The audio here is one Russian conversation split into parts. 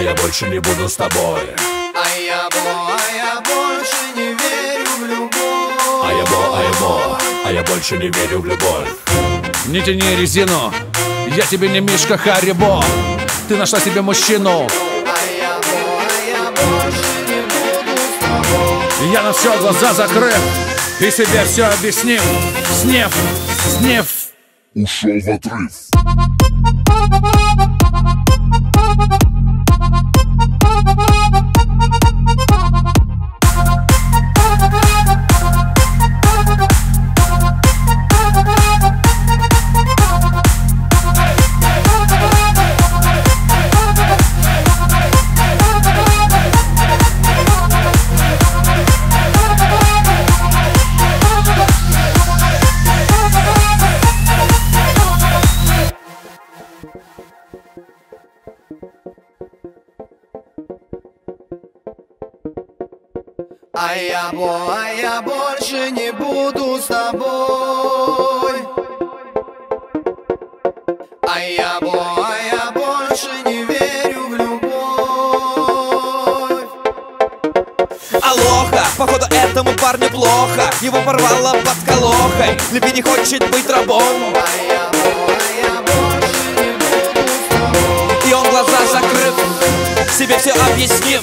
я больше не буду с тобой. А я больше не верю в любовь. А я больше не верю в любовь. Не тяни резину, я тебе не Мишка Харибо. Ты нашла себе мужчину. А я больше не буду с тобой. Я на все глаза закрыв и себе все объяснил. Снев ушел в отрыв. А я больше не буду с тобой. А я больше не верю в любовь. Алоха, походу этому парню плохо. Его порвало под колохой. Любви не хочет быть рабом. А я больше не буду с тобой. И он глаза закрыв, себе все объяснив.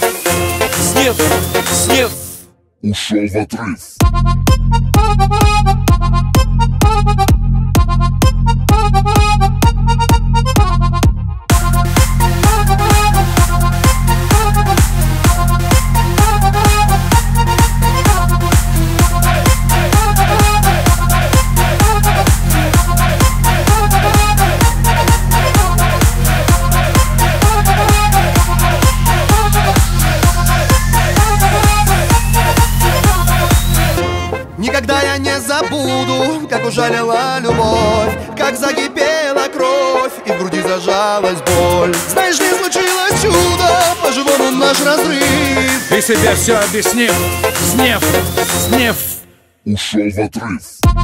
Снив ушел в отрыв. Никогда я не забуду, как ужалила любовь, как закипела кровь и в груди зажалась боль. Знаешь ли, случилось чудо, по-живому наш разрыв. и себе все объяснил. Снев Ушел в отрыв.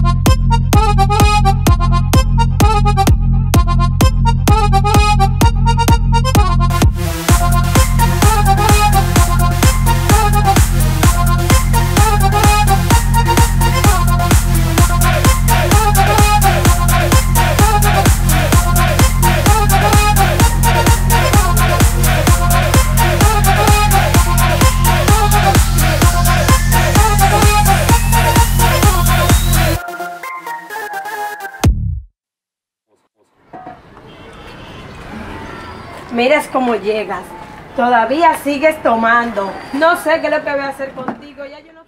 Miras cómo llegas. Todavía sigues tomando. No sé qué es lo que voy a hacer contigo. Ya yo no